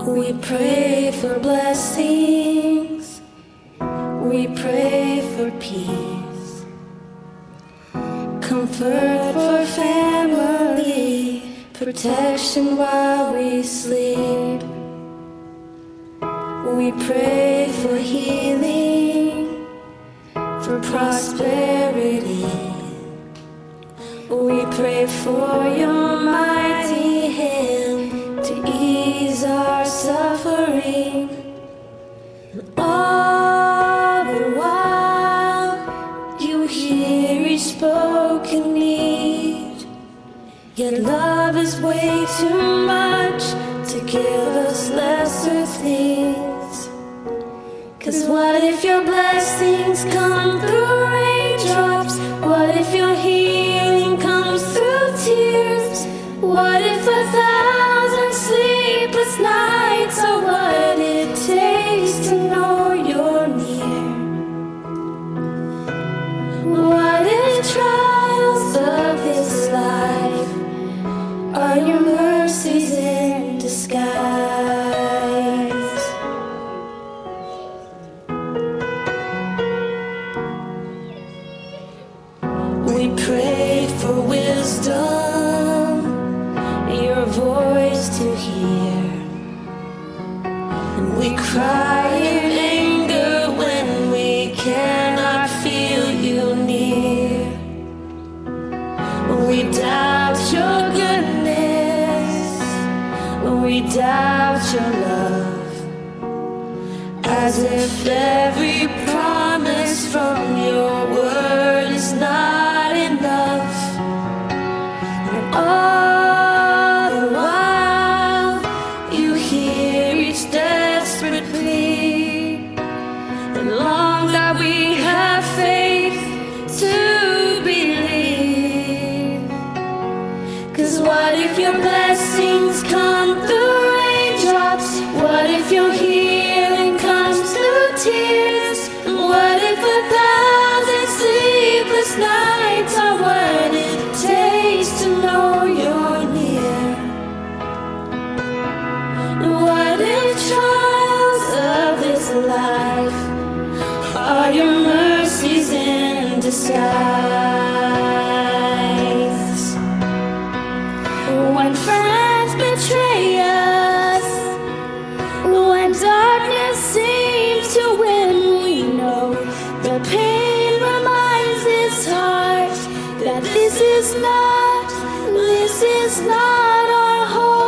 We pray for blessings, we pray for peace, comfort for family, protection while we sleep. We pray for healing, for prosperity. We pray for your mighty hand to ease our suffering. And all the while, you hear each spoken need. Your love is way too much to give us lesser things. 'Cause what if your blessings come through raindrops? What if your healing comes through tears? What if 1,000 sleepless nights are what it takes to know you're near? What if trials of this life are your mercies in disguise? We pray for wisdom, your voice to hear. And we cry in anger when we cannot feel you near. We doubt your goodness, we doubt your love, as if every promise from your word is not enough. And all the while, you hear each desperate plea, and long that we have faith to believe. 'Cause what if your blessings come through raindrops? What if your healing comes through tears? And what if 1,000 sleepless nights are what it takes to know you're near? And what if trials of this life are your mercies in disguise? When friends betray us, when darkness seems to win, we know the pain reminds this heart that this is not our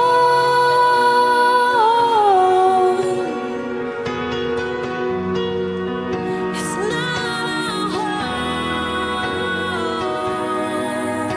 home. It's not our home.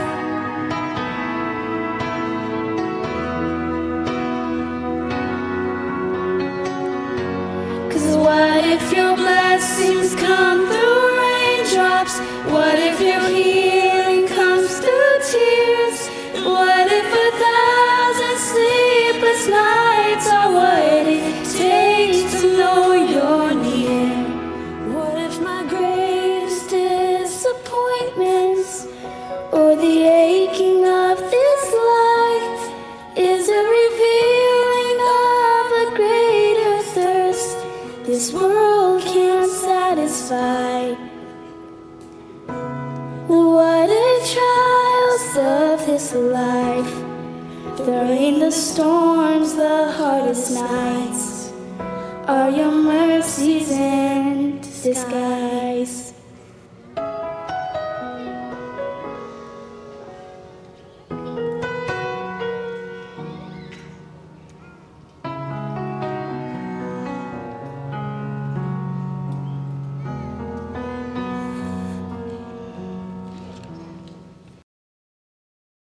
'Cause what if your blessings come through raindrops? What if your healing comes through tears? What if 1,000 sleepless nights are what it takes to know you're near? What if my greatest disappointments or the aching of this life is a revealing of a greater thirst this world can't satisfy? What if trials of this life, the rain, the storms, the hardest nights, are your mercies in